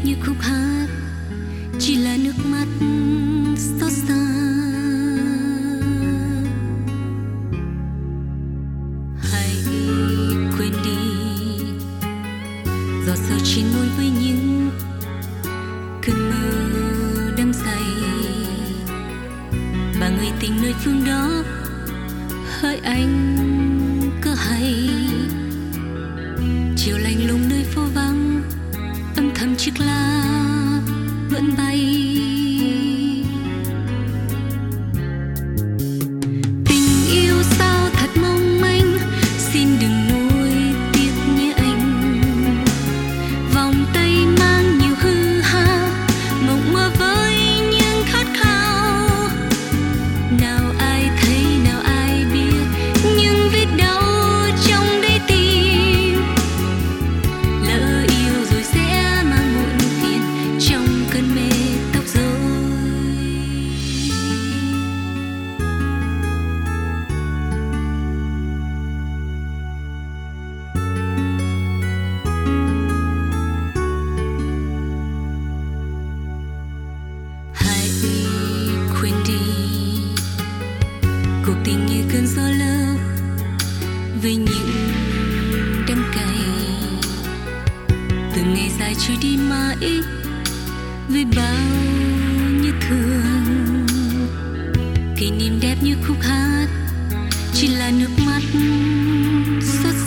như khúc hát, chỉ là nước mắt xót xa. Hãy quên đi giọt sầu chín môi với những cơn mơ đắm say, và người tình nơi phương đó hỡi anh có hay. Chiều lạnh lùng nơi phố vắng, âm thầm chiếc lá vẫn bay. Tình yêu sao thật mong manh, xin đừng nuối tiếc nhé anh. Vòng tay mang nhiều hư hao, mộng mơ với những khát khao. Nào ai thấy nào ai biết những vết đau trong đáy tim. Lỡ yêu rồi sẽ mang muộn phiền trong cơn mê tóc rối. Hãy quên đi cuộc tình như cơn gió lơ với những đắng cay. Từng ngày dài trôi đi mãi với bao như thương. Kỷ niệm đẹp như khúc hát, chỉ là nước mắt xót